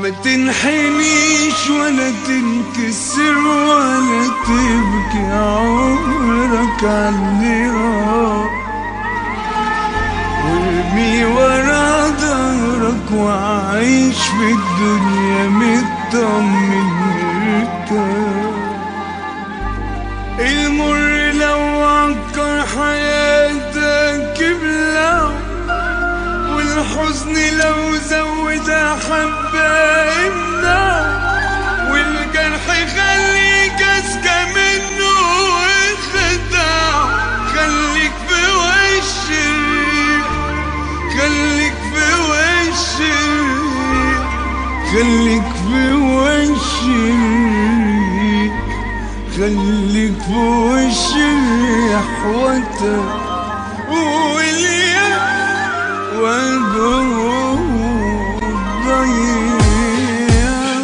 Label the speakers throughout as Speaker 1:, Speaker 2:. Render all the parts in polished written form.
Speaker 1: ما تنحنيش ولا تنكسر ولا تبكي عمرك عاللي راح، وارمي ورا ظهرك وعيش في الدنيا مطمن مرتاح. المر لو عكر حياتك ابلع، والحزن لو زودها حبة امنع، والجرح خليك اذكى منه وخدع. خليك في وش الريح، خليك في وش الريح، خليك في وش الريح، خليك في وش الريح واليا والجهود ضيع.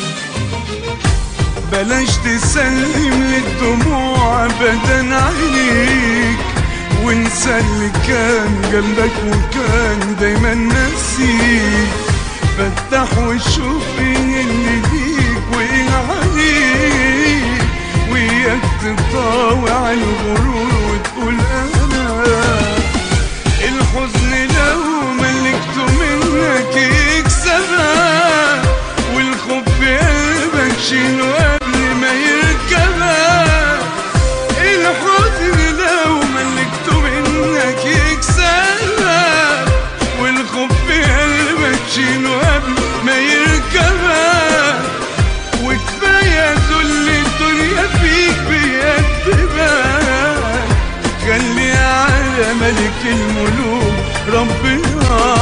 Speaker 1: بلاش تسلم للدموع ابدا عينيك، وانسى اللي كان جنبك وكان دايما ناسيك. فتح وشوف ايه اللي ليك وايه عليك، وياك تطاوع الغرور وتقول انا. الحزن لو ملكته منك يكسبها، والخوف في قلبك شيله قبل ما يركبها. الحزن لو ملكته منك يكسبها، والخوف في قلبك شيله قبل ما يركبها. وكفاية ذل الدنيا فيك بيكتبها. خلي على ملك الملوك ربنا.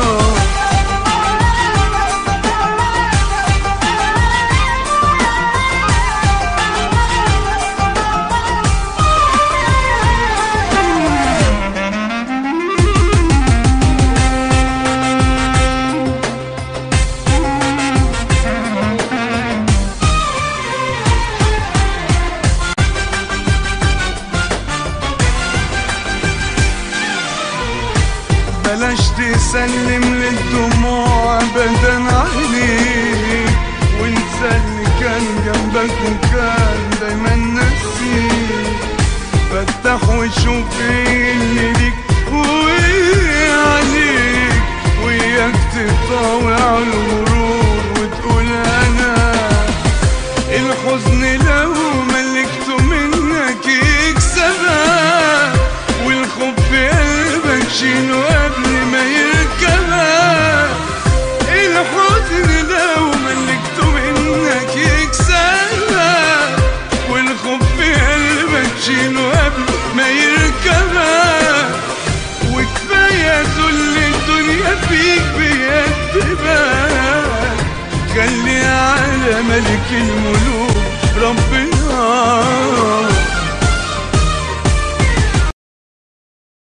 Speaker 1: بلاش تسلم للدموع ابدا عليك، وانسى اللي كان جنبك وكان دايما ناسيك. فتح وشوف ايه اللي ليك وايه عليك، وياك تطاوع الغرور وتقول انا. الحزن لو ملكته منك يكسبها، والخوف في قلبك شيله قبل ما يركبها. الحزن لو ملكته منك يكسبها، والخوف في قلبك شيله قبل ما يركبها. وكفاية ذل الدنيا فيك بيكتبها. خلي على ملك الملوك ربنا.